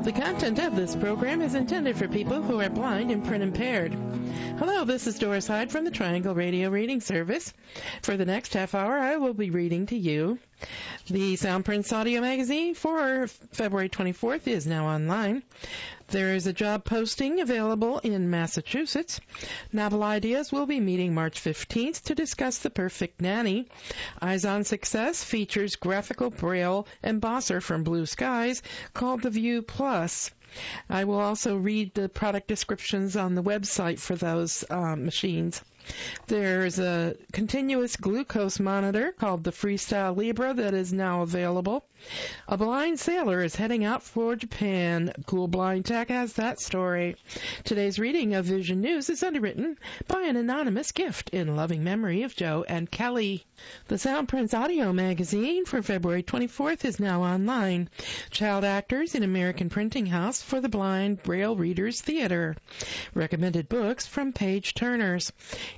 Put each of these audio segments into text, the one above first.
The content of this program is intended for people who are blind and print impaired. Hello, this is Doris Hyde from the Triangle Radio Reading Service. For the next half hour, I will be reading to you. The Soundprints audio magazine for February 24th is now online. There is a job posting available in Massachusetts. Novel Ideas will be meeting March 15th to discuss The Perfect Nanny. Eyes on Success features graphical braille embosser from Blue Skies called the View Plus. I will also read the product descriptions on the website for those machines. There's a continuous glucose monitor called the Freestyle Libra that is now available. A blind sailor is heading out for Japan. Cool Blind Tech has that story. Today's reading of Vision News is underwritten by an anonymous gift in loving memory of Joe and Kelly. The Soundprints audio magazine for February 24th is now online. Child Actors in American Printing House for the Blind Braille Readers Theater. Recommended books from Page Turners.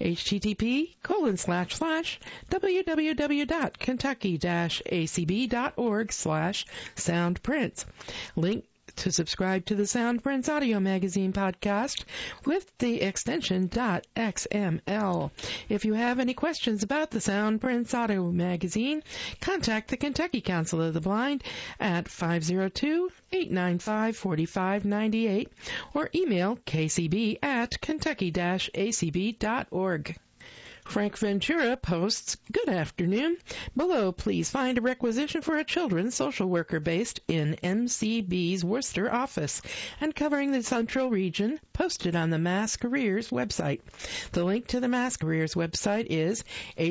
http://www.kentucky-acb.org/soundprints. Link to subscribe to the Soundprints Audio Magazine podcast with the extension .xml. If you have any questions about the Soundprints Audio Magazine, contact the Kentucky Council of the Blind at 502-895-4598 or email kcb@kentucky-acb.org. Frank Ventura posts, "Good afternoon. Below, please find a requisition for a children's social worker based in MCB's Worcester office and covering the Central Region, posted on the Mass Careers website. The link to the Mass Careers website is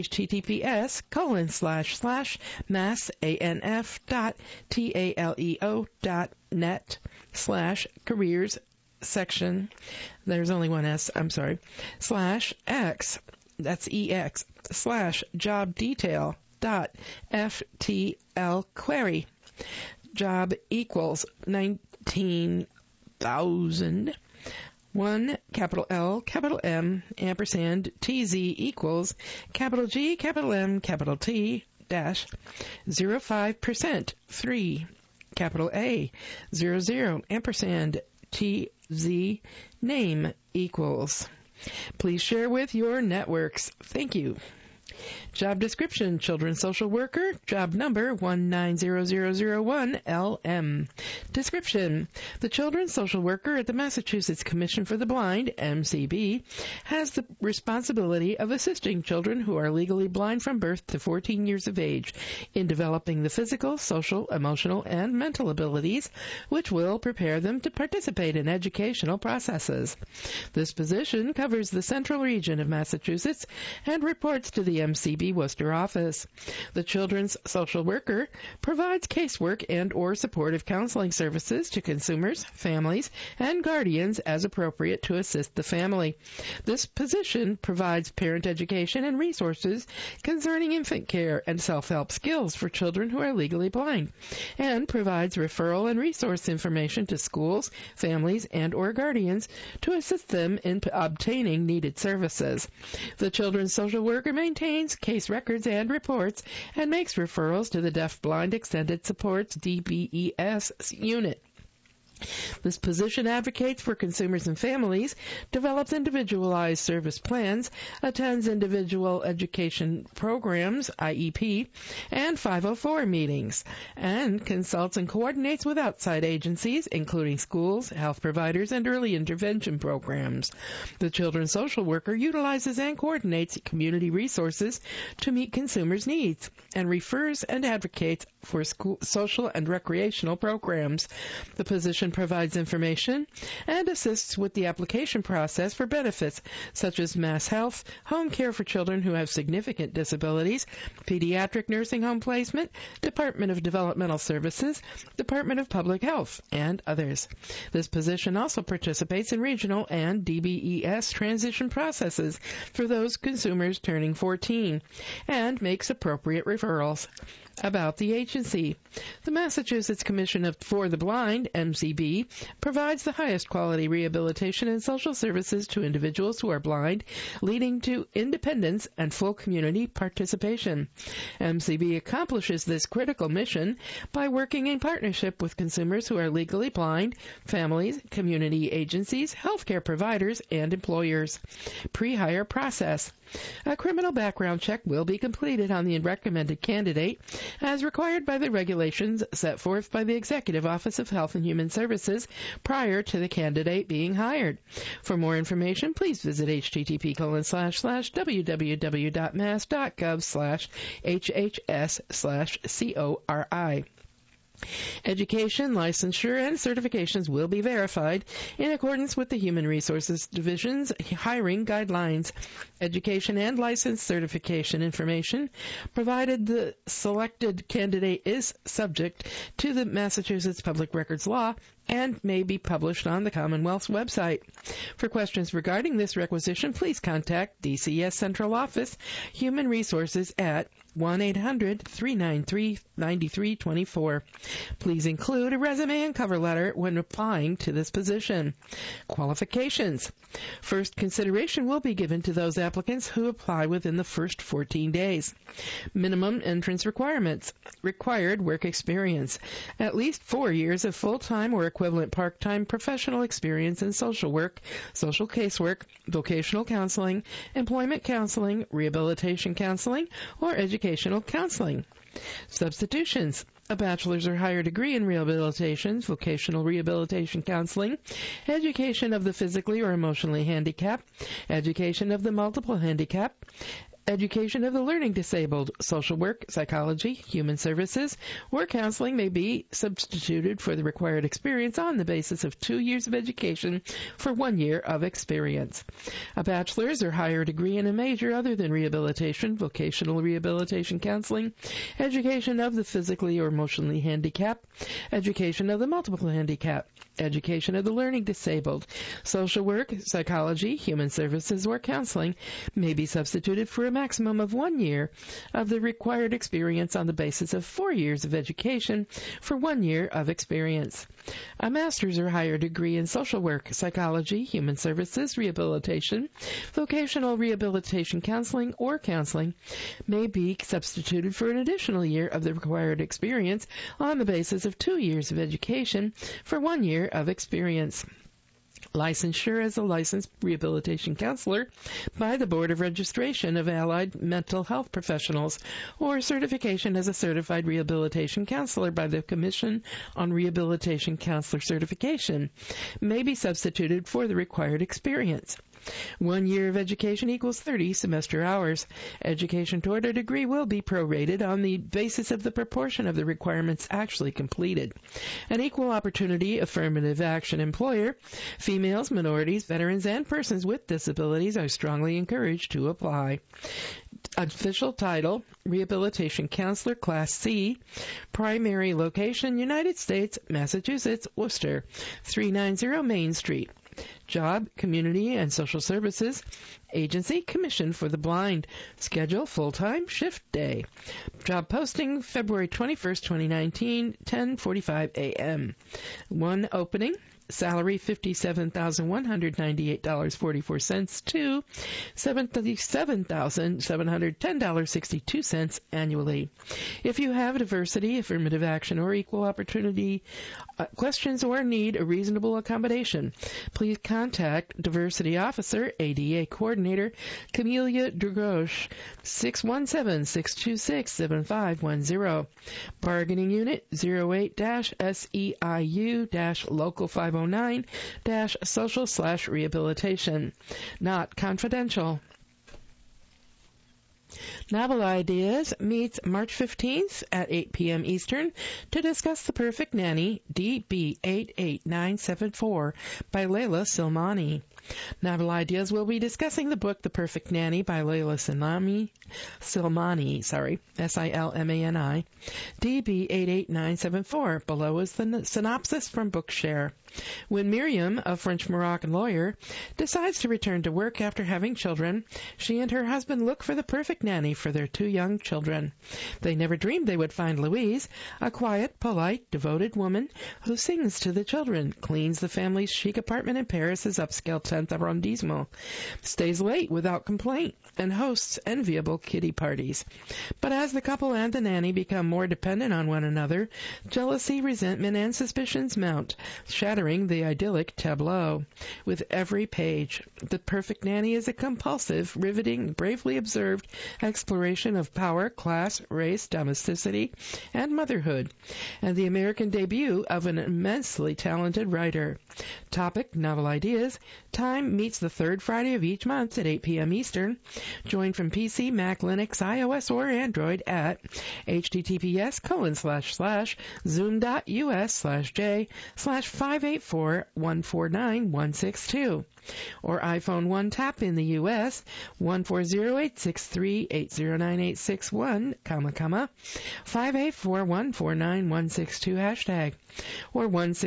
https://mass.anf.taleo.net/careers section. There's only one S, I'm sorry, /X. That's EX /job detail .ftl query. Job equals 19,000. 1, capital L, capital M, ampersand, TZ equals, capital G, capital M, capital T, dash, 0.5%, 3, capital A, 00, ampersand, TZ, name equals. Please share with your networks. Thank you. Job description, children's social worker, job number 190001LM. Description, the children's social worker at the Massachusetts Commission for the Blind, MCB, has the responsibility of assisting children who are legally blind from birth to 14 years of age in developing the physical, social, emotional, and mental abilities which will prepare them to participate in educational processes. This position covers the central region of Massachusetts and reports to the MCB Worcester office. The children's social worker provides casework and or supportive counseling services to consumers, families, and guardians as appropriate to assist the family. This position provides parent education and resources concerning infant care and self-help skills for children who are legally blind, and provides referral and resource information to schools, families, and or guardians to assist them in obtaining needed services. The children's social worker maintains case records and reports and makes referrals to the Deaf Blind Extended Supports DBES unit. This position advocates for consumers and families, develops individualized service plans, attends individual education programs, IEP, and 504 meetings, and consults and coordinates with outside agencies, including schools, health providers, and early intervention programs. The children's social worker utilizes and coordinates community resources to meet consumers' needs, and refers and advocates for school, social, and recreational programs. The position provides information and assists with the application process for benefits such as Mass Health, home care for children who have significant disabilities, pediatric nursing home placement, Department of Developmental Services, Department of Public Health, and others. This position also participates in regional and DBES transition processes for those consumers turning 14 and makes appropriate referrals. About the agency. The Massachusetts Commission for the Blind, MCB, MCB provides the highest quality rehabilitation and social services to individuals who are blind, leading to independence and full community participation. MCB accomplishes this critical mission by working in partnership with consumers who are legally blind, families, community agencies, healthcare providers, and employers. Pre-hire process. A criminal background check will be completed on the recommended candidate as required by the regulations set forth by the Executive Office of Health and Human Services prior to the candidate being hired. For more information, please visit http://www.mass.gov/HHS/CORI. Education, licensure, and certifications will be verified in accordance with the Human Resources Division's hiring guidelines. Education and license certification information, provided the selected candidate is subject to the Massachusetts Public Records Law, and may be published on the Commonwealth's website. For questions regarding this requisition, please contact DCS Central Office, Human Resources at 1-800-393-9324. Please include a resume and cover letter when applying to this position. Qualifications. First consideration will be given to those applicants who apply within the first 14 days. Minimum entrance requirements. Required work experience. At least 4 years of full-time or equivalent part-time professional experience in social work, social casework, vocational counseling, employment counseling, rehabilitation counseling, or educational counseling. Substitutions. A bachelor's or higher degree in rehabilitation, vocational rehabilitation counseling, education of the physically or emotionally handicapped, education of the multiple handicapped, education of the learning disabled, social work, psychology, human services, or counseling may be substituted for the required experience on the basis of 2 years of education for 1 year of experience. A bachelor's or higher degree in a major other than rehabilitation, vocational rehabilitation counseling, education of the physically or emotionally handicapped, education of the multiple handicapped, education of the learning disabled, social work, psychology, human services, or counseling may be substituted for a maximum of 1 year of the required experience on the basis of 4 years of education for 1 year of experience. A master's or higher degree in social work, psychology, human services, rehabilitation, vocational rehabilitation counseling, or counseling may be substituted for an additional year of the required experience on the basis of 2 years of education for 1 year of experience. Licensure as a licensed rehabilitation counselor by the Board of Registration of Allied Mental Health Professionals, or certification as a certified rehabilitation counselor by the Commission on Rehabilitation Counselor Certification may be substituted for the required experience. 1 year of education equals 30 semester hours. Education toward a degree will be prorated on the basis of the proportion of the requirements actually completed. An equal opportunity affirmative action employer, females, minorities, veterans, and persons with disabilities are strongly encouraged to apply. Official title, Rehabilitation Counselor Class C, primary location, United States, Massachusetts, Worcester, 390 Main Street. Job, Community and Social Services, Agency, Commission for the Blind. Schedule, full-time, shift day. Job posting, February 21st, 2019, 10:45 a.m. One opening. Salary $57,198.44 to $77,710.62 annually. If you have diversity, affirmative action, or equal opportunity questions or need a reasonable accommodation, please contact Diversity Officer, ADA Coordinator, Camelia Drugosh, 617-626-7510. Bargaining Unit 08-SEIU-Local 509-social/rehabilitation. Not confidential. Novel Ideas meets March 15th at 8 p.m. Eastern to discuss The Perfect Nanny, DB88974 by Layla Silmani. Novel Ideas will be discussing the book The Perfect Nanny by Leila Silmani, Silmani, DB88974. Below is the synopsis from Bookshare. When Miriam, a French-Moroccan lawyer, decides to return to work after having children, she and her husband look for the perfect nanny for their 2 young children. They never dreamed they would find Louise, a quiet, polite, devoted woman who sings to the children, cleans the family's chic apartment in Paris's upscale 10th arrondissement, stays late without complaint, and hosts enviable kiddie parties. But as the couple and the nanny become more dependent on one another, jealousy, resentment, and suspicions mount, shattering the idyllic tableau. With every page, The Perfect Nanny is a compulsive, riveting, bravely observed exploration of power, class, race, domesticity, and motherhood, and the American debut of an immensely talented writer. Topic, Novel Ideas. Time meets the 3rd Friday of each month at 8 p.m. Eastern. Join from PC, Mac, Linux, iOS, or Android at https://zoom.us/j/584149162 or iPhone 1 tap in the U.S. 14086380981, 584149162 hashtag, or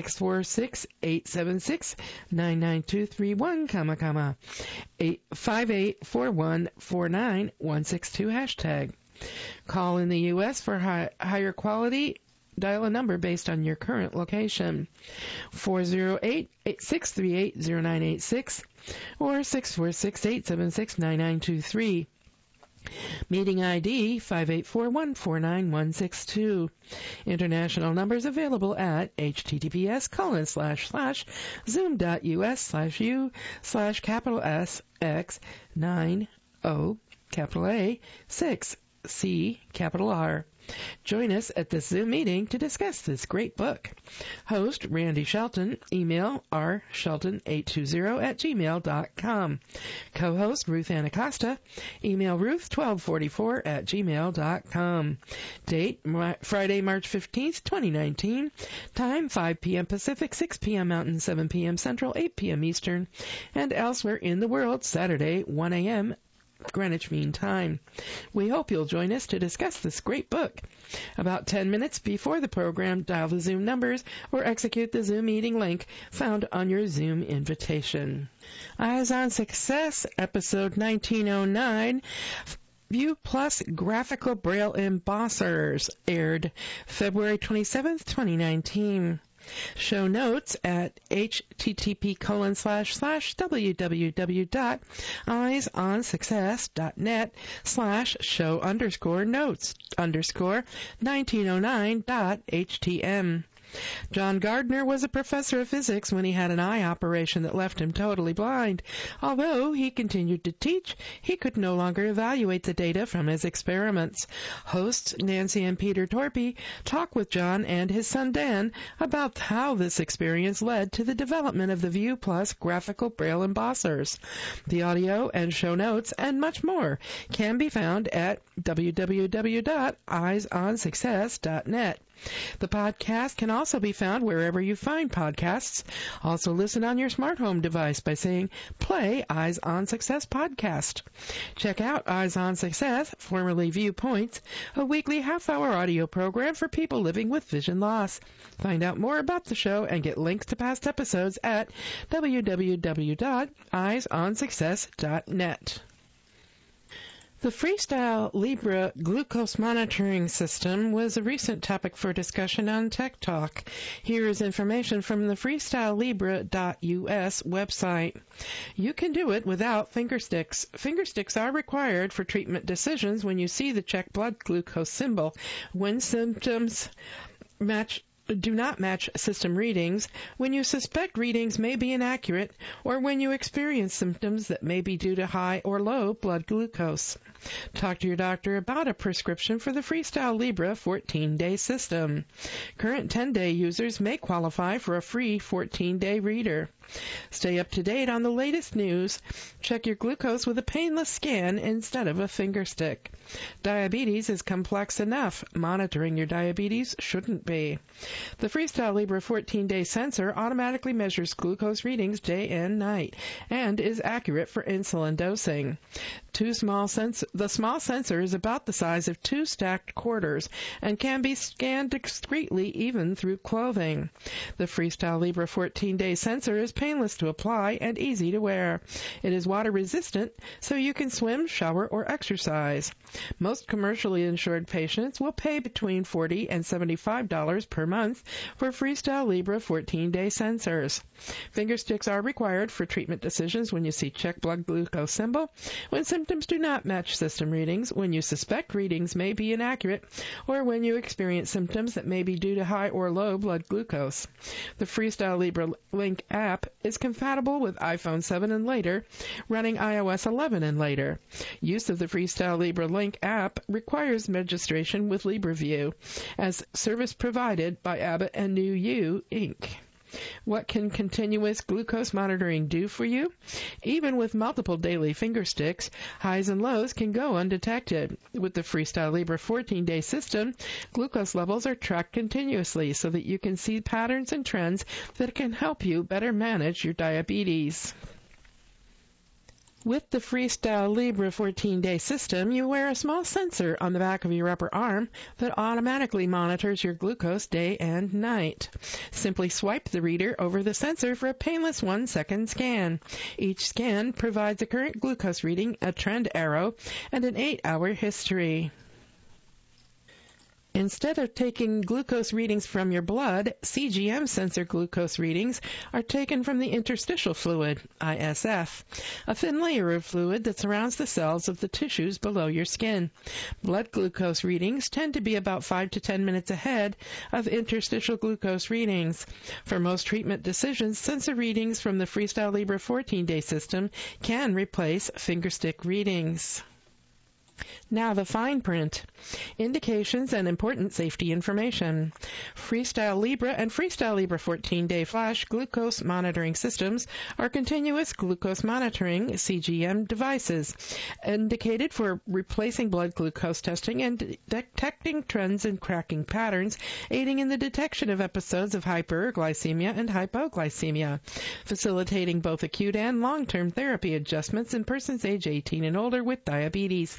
16468769923, 584149162 hashtag. Call in the U.S. for higher quality. Dial a number based on your current location, 408-638-0986 or 646-876-9923. Meeting ID 584149162. International numbers available at https://zoom.us/u/S9O A6C R. Join us at this Zoom meeting to discuss this great book. Host Randy Shelton. Email rshelton820@gmail.com. Co-host Ruth Anacosta. Email ruth1244@gmail.com. Date Friday, March 15th, 2019. Time 5 p.m. Pacific, 6 p.m. Mountain, 7 p.m. Central, 8 p.m. Eastern, and elsewhere in the world Saturday, 1 a.m. Greenwich Mean Time. We hope you'll join us to discuss this great book. About 10 minutes before the program, dial the Zoom numbers or execute the Zoom meeting link found on your Zoom invitation. Eyes on Success, episode 1909. View Plus Graphical Braille Embossers, aired February 27th, 2019. Show notes at http://www.eyes-on-success.net/show_notes_1909.htm. John Gardner was a professor of physics when he had an eye operation that left him totally blind. Although he continued to teach, he could no longer evaluate the data from his experiments. Hosts Nancy and Peter Torpy talk with John and his son Dan about how this experience led to the development of the View Plus graphical braille embossers. The audio and show notes and much more can be found at www.eyesonsuccess.net. The podcast can also be found wherever you find podcasts. Also listen on your smart home device by saying, play Eyes on Success podcast. Check out Eyes on Success, formerly Viewpoints, a weekly half-hour audio program for people living with vision loss. Find out more about the show and get links to past episodes at www.eyesonsuccess.net. The Freestyle Libre glucose monitoring system was a recent topic for discussion on Tech Talk. Here is information from the freestylelibre.us website. You can do it without fingersticks. Fingersticks are required for treatment decisions when you see the check blood glucose symbol. When symptoms do not match system readings, when you suspect readings may be inaccurate, or when you experience symptoms that may be due to high or low blood glucose. Talk to your doctor about a prescription for the Freestyle Libre 14-day system. Current 10-day users may qualify for a free 14-day reader. Stay up to date on the latest news. Check your glucose with a painless scan instead of a finger stick. Diabetes is complex enough. Monitoring your diabetes shouldn't be. The Freestyle Libre 14-day sensor automatically measures glucose readings day and night and is accurate for insulin dosing. The small sensor is about the size of 2 stacked quarters and can be scanned discreetly even through clothing. The Freestyle Libre 14-day sensor is painless to apply and easy to wear. It is water resistant, so you can swim, shower, or exercise. Most commercially insured patients will pay between $40 and $75 per month for Freestyle Libre 14-day sensors. Finger sticks are required for treatment decisions when you see check blood glucose symbol, when symptoms do not match system readings, when you suspect readings may be inaccurate, or when you experience symptoms that may be due to high or low blood glucose. The Freestyle Libre Link app is compatible with iPhone 7 and later, running iOS 11 and later. Use of the Freestyle Libre Link app requires registration with LibreView as service provided by Abbott and New You, Inc. What can continuous glucose monitoring do for you? Even with multiple daily finger sticks, highs and lows can go undetected. With the Freestyle Libre 14-day system, glucose levels are tracked continuously so that you can see patterns and trends that can help you better manage your diabetes. With the Freestyle Libre 14-day system, you wear a small sensor on the back of your upper arm that automatically monitors your glucose day and night. Simply swipe the reader over the sensor for a painless 1-second scan. Each scan provides a current glucose reading, a trend arrow, and an 8-hour history. Instead of taking glucose readings from your blood, CGM sensor glucose readings are taken from the interstitial fluid, ISF, a thin layer of fluid that surrounds the cells of the tissues below your skin. Blood glucose readings tend to be about 5 to 10 minutes ahead of interstitial glucose readings. For most treatment decisions, sensor readings from the Freestyle Libre 14-day system can replace fingerstick readings. Now the fine print. Indications and important safety information. Freestyle Libre and Freestyle Libre 14-day flash glucose monitoring systems are continuous glucose monitoring CGM devices indicated for replacing blood glucose testing and detecting trends and cracking patterns, aiding in the detection of episodes of hyperglycemia and hypoglycemia, facilitating both acute and long-term therapy adjustments in persons age 18 and older with diabetes.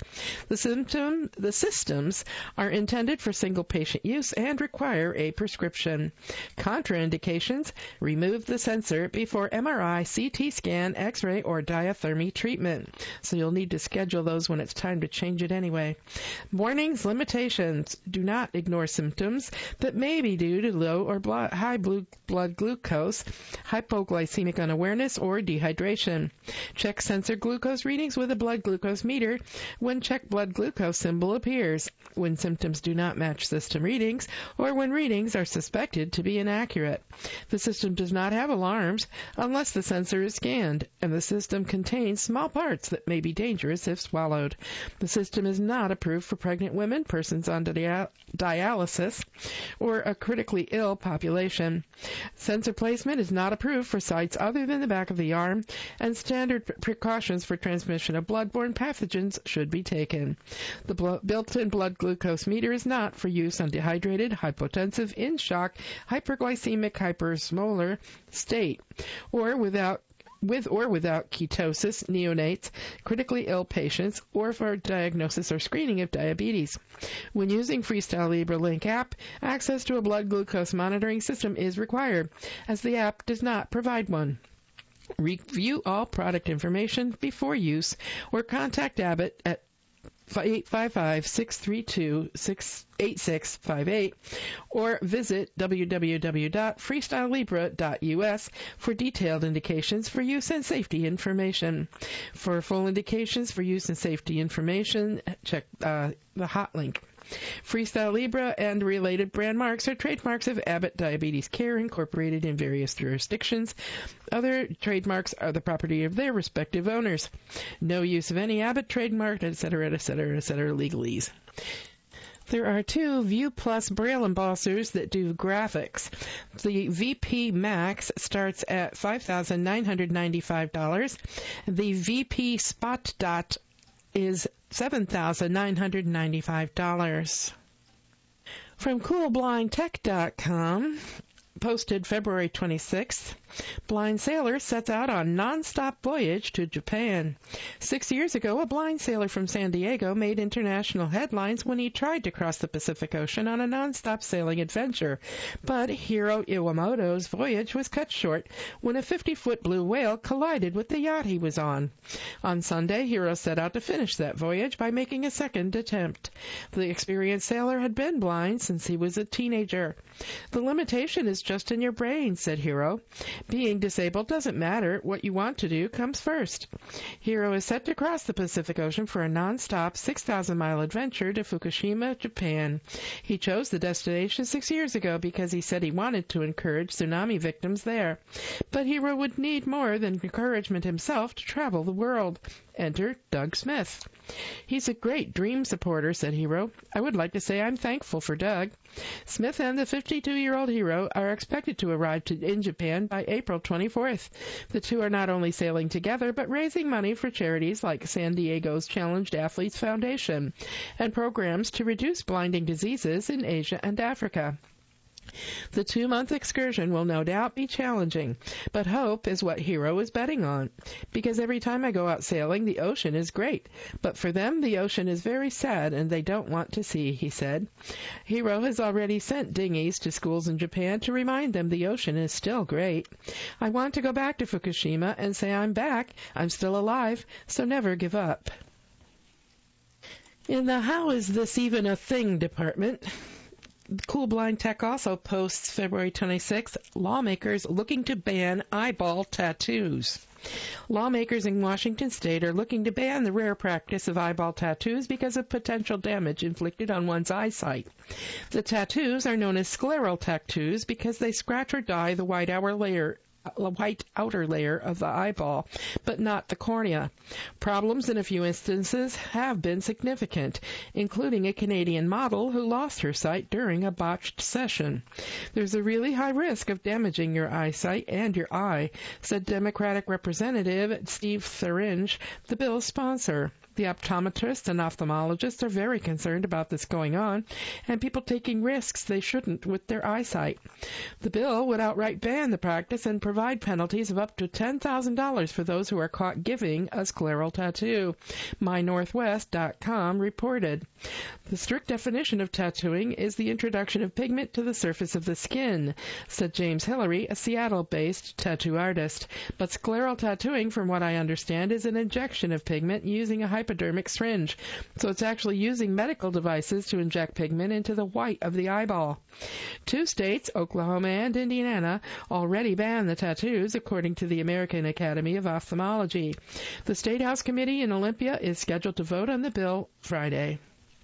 The systems are intended for single patient use and require a prescription. Contraindications: remove the sensor before MRI, CT scan, X-ray, or diathermy treatment. So you'll need to schedule those when it's time to change it anyway. Warnings, limitations: do not ignore symptoms that may be due to low or high blood glucose, hypoglycemic unawareness, or dehydration. Check sensor glucose readings with a blood glucose meter when check blood glucose symbol appears, when symptoms do not match system readings, or when readings are suspected to be inaccurate. The system does not have alarms unless the sensor is scanned, and the system contains small parts that may be dangerous if swallowed. The system is not approved for pregnant women, persons on dialysis, or a critically ill population. Sensor placement is not approved for sites other than the back of the arm, and standard precautions for transmission of bloodborne pathogens should be taken. The built-in blood glucose meter is not for use on dehydrated, hypotensive, in shock, hyperglycemic, hypersmolar state, or with or without ketosis, neonates, critically ill patients, or for diagnosis or screening of diabetes. When using Freestyle Libre Link app, access to a blood glucose monitoring system is required, as the app does not provide one. Review all product information before use, or contact Abbott at 855-632-8658 or visit www.freestylelibre.us for detailed indications for use and safety information. For full indications for use and safety information, check the hot link. Freestyle Libre and related brand marks are trademarks of Abbott Diabetes Care Incorporated in various jurisdictions. Other trademarks are the property of their respective owners. No use of any Abbott trademark, etc., legalese. There are two View Plus Braille embossers that do graphics. The VP Max starts at $5,995. The VP Spot Dot is $7,995. From CoolBlindTech.com, posted February 26th, blind sailor sets out on non-stop voyage to Japan. 6 years ago, a blind sailor from San Diego made international headlines when he tried to cross the Pacific Ocean on a non-stop sailing adventure. But Hiro Iwamoto's voyage was cut short when a 50-foot blue whale collided with the yacht he was on. On Sunday, Hiro set out to finish that voyage by making a second attempt. The experienced sailor had been blind since he was a teenager. "The limitation is just in your brain," said Hiro. "Being disabled doesn't matter. What you want to do comes first." Hiro is set to cross the Pacific Ocean for a non-stop 6,000-mile adventure to Fukushima, Japan. He chose the destination 6 years ago because he said he wanted to encourage tsunami victims there. But Hiro would need more than encouragement himself to travel the world. Enter Doug Smith. "He's a great dream supporter," said Hiro. "I would like to say I'm thankful for Doug." Smith and the 52-year-old Hiro are expected to arrive in Japan by April 24th. The two are not only sailing together, but raising money for charities like San Diego's Challenged Athletes Foundation and programs to reduce blinding diseases in Asia and Africa. The 2-month excursion will no doubt be challenging, but hope is what Hiro is betting on. "Because every time I go out sailing, the ocean is great, but for them the ocean is very sad and they don't want to see," he said. Hiro has already sent dinghies to schools in Japan to remind them the ocean is still great. "I want to go back to Fukushima and say I'm back, I'm still alive, so never give up." In the How Is This Even a Thing department, Cool Blind Tech also posts February 26th, lawmakers looking to ban eyeball tattoos. Lawmakers in Washington state are looking to ban the rare practice of eyeball tattoos because of potential damage inflicted on one's eyesight. The tattoos are known as scleral tattoos because they scratch or dye the white outer layer of the eyeball, but not the cornea. Problems in a few instances have been significant, including a Canadian model who lost her sight during a botched session. "There's a really high risk of damaging your eyesight and your eye," said Democratic Representative Steve Thuringe, the bill's sponsor. "The optometrists and ophthalmologists are very concerned about this going on, and people taking risks they shouldn't with their eyesight." The bill would outright ban the practice and provide penalties of up to $10,000 for those who are caught giving a scleral tattoo, MyNorthwest.com reported. "The strict definition of tattooing is the introduction of pigment to the surface of the skin," said James Hillary, a Seattle-based tattoo artist. "But scleral tattooing, from what I understand, is an injection of pigment using a hypodermic syringe, so it's actually using medical devices to inject pigment into the white of the eyeball." 2 states, Oklahoma and Indiana, already ban the tattoos, according to the American Academy of Ophthalmology. The State House Committee in Olympia is scheduled to vote on the bill Friday.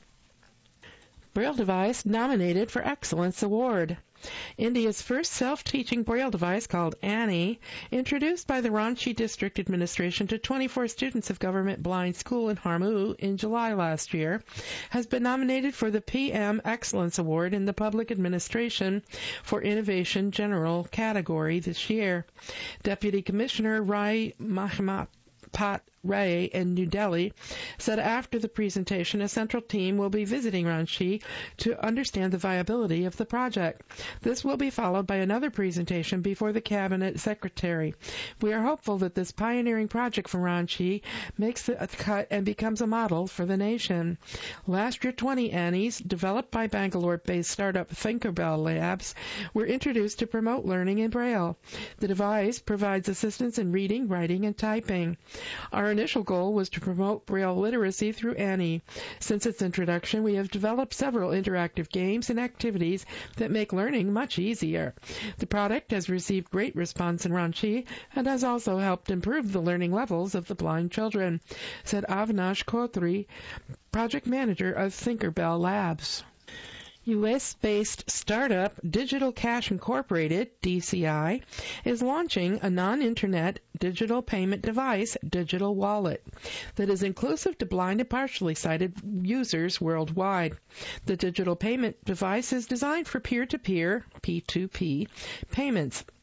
Braille device nominated for Excellence Award. India's first self-teaching Braille device, called Annie, introduced by the Ranchi District Administration to 24 students of Government Blind School in Harmu in July last year, has been nominated for the PM Excellence Award in the Public Administration for Innovation General category this year. Deputy Commissioner Rai Mahmat Ray in New Delhi said after the presentation, a central team will be visiting Ranchi to understand the viability of the project. This will be followed by another presentation before the Cabinet Secretary. "We are hopeful that this pioneering project from Ranchi makes the cut and becomes a model for the nation." Last year, 20 Annies, developed by Bangalore-based startup Tinkerbell Labs, were introduced to promote learning in Braille. The device provides assistance in reading, writing, and typing. Our initial goal was to promote Braille literacy through Annie. Since its introduction, we have developed several interactive games and activities that make learning much easier. The product has received great response in Ranchi and has also helped improve the learning levels of the blind children, said Avinash Kotri, project manager of Tinkerbell Labs. U.S.-based startup Digital Cash Incorporated, DCI, is launching a non-internet digital payment device, Digital Wallet, that is inclusive to blind and partially sighted users worldwide. The digital payment device is designed for peer-to-peer, P2P, payments.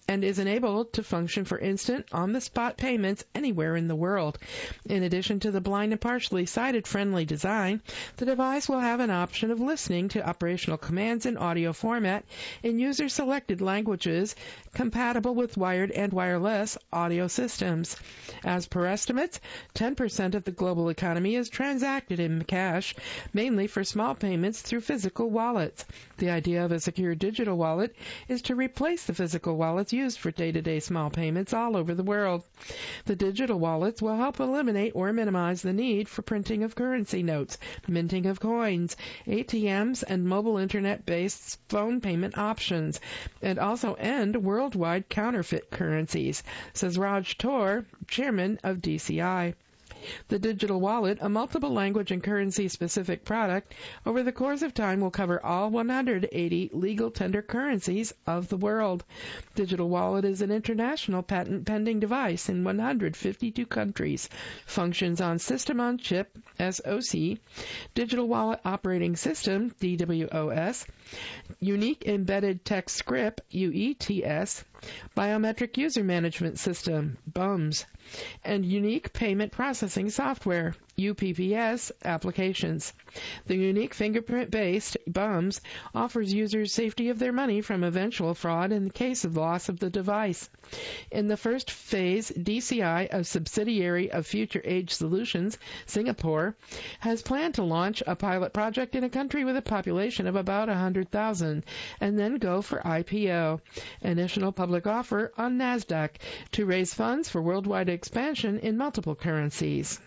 and is enabled to function for instant, on-the-spot payments anywhere in the world. In addition to the blind and partially sighted friendly design, the device will have an option of listening to operational commands in audio format in user-selected languages compatible with wired and wireless audio systems. As per estimates, 10% of the global economy is transacted in cash, mainly for small payments through physical wallets. The idea of a secure digital wallet is to replace the physical wallets used for day-to-day small payments all over the world. The digital wallets will help eliminate or minimize the need for printing of currency notes, minting of coins, ATMs, and mobile internet-based phone payment options, and also end worldwide counterfeit currencies, says Raj Tor, chairman of DCI. The digital wallet, a multiple language and currency-specific product, over the course of time will cover all 180 legal tender currencies of the world. Digital wallet is an international patent-pending device in 152 countries, functions on System-on-Chip, SoC, Digital Wallet Operating System, DWOS, Unique Embedded Text Script, UETS, Biometric User Management System, BUMS, and Unique Payment Processing Software, UPPS, applications. The unique fingerprint-based BUMS offers users safety of their money from eventual fraud in the case of loss of the device. In the first phase, DCI, a subsidiary of Future Age Solutions, Singapore, has planned to launch a pilot project in a country with a population of about 100,000 and then go for IPO, initial public offer on NASDAQ, to raise funds for worldwide expansion in multiple currencies.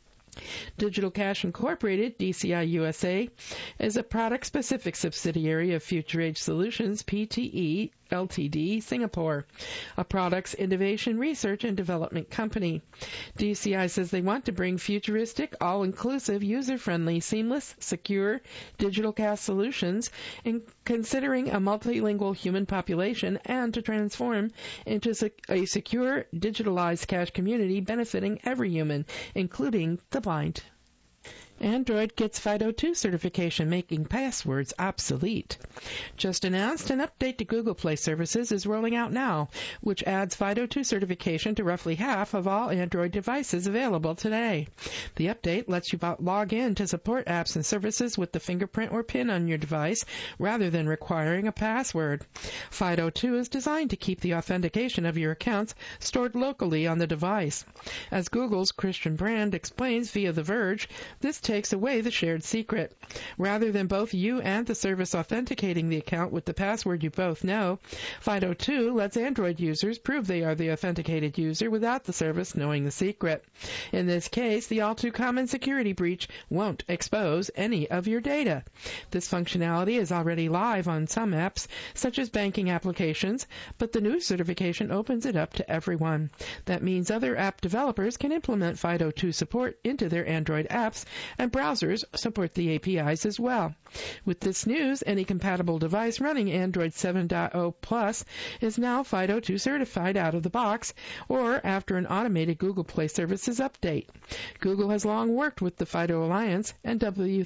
Digital Cash Incorporated, DCI USA, is a product-specific subsidiary of Future Age Solutions, PTE, Ltd, Singapore, a products innovation research and development company. DCI says they want to bring futuristic, all-inclusive, user-friendly, seamless, secure digital cash solutions in considering a multilingual human population and to transform into a secure, digitalized cash community benefiting every human, including the blind. Android gets FIDO2 certification, making passwords obsolete. Just announced, an update to Google Play services is rolling out now, which adds FIDO2 certification to roughly half of all Android devices available today. The update lets you log in to support apps and services with the fingerprint or PIN on your device rather than requiring a password. FIDO2 is designed to keep the authentication of your accounts stored locally on the device. As Google's Christian Brand explains via The Verge, this takes away the shared secret. Rather than both you and the service authenticating the account with the password you both know, FIDO2 lets Android users prove they are the authenticated user without the service knowing the secret. In this case, the all-too-common security breach won't expose any of your data. This functionality is already live on some apps, such as banking applications, but the new certification opens it up to everyone. That means other app developers can implement FIDO2 support into their Android apps, and browsers support the APIs as well. With this news, any compatible device running Android 7.0 Plus is now FIDO2 certified out of the box or after an automated Google Play Services update. Google has long worked with the FIDO Alliance and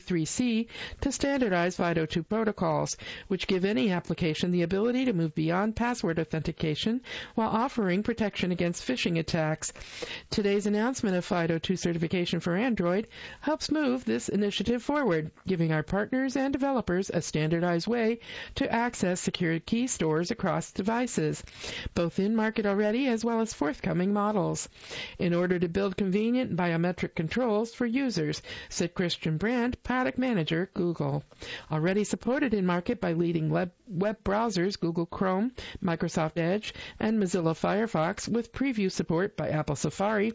W3C to standardize FIDO2 protocols, which give any application the ability to move beyond password authentication while offering protection against phishing attacks. Today's announcement of FIDO2 certification for Android helps move this initiative forward, giving our partners and developers a standardized way to access secure key stores across devices, both in market already as well as forthcoming models, in order to build convenient biometric controls for users, said Christian Brand, product manager, Google. Already supported in market by leading web browsers Google Chrome, Microsoft Edge, and Mozilla Firefox, with preview support by Apple Safari,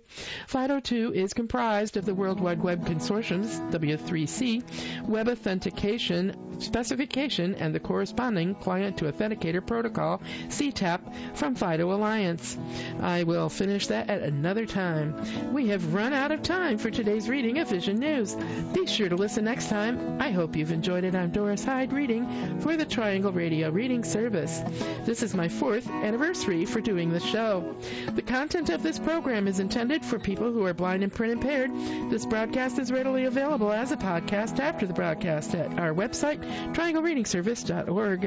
FIDO2 is comprised of the World Wide Web Consortium's W3C Web Authentication Specification and the corresponding Client to Authenticator Protocol, CTAP, from FIDO Alliance. I will finish that at another time. We have run out of time for today's reading of Vision News. Be sure to listen next time. I hope you've enjoyed it. I'm Doris Hyde reading for the Triangle Radio Reading Service. This is my 4th anniversary for doing the show. The content of this program is intended for people who are blind and print impaired. This broadcast is readily available as a podcast after the broadcast at our website, trianglereadingservice.org.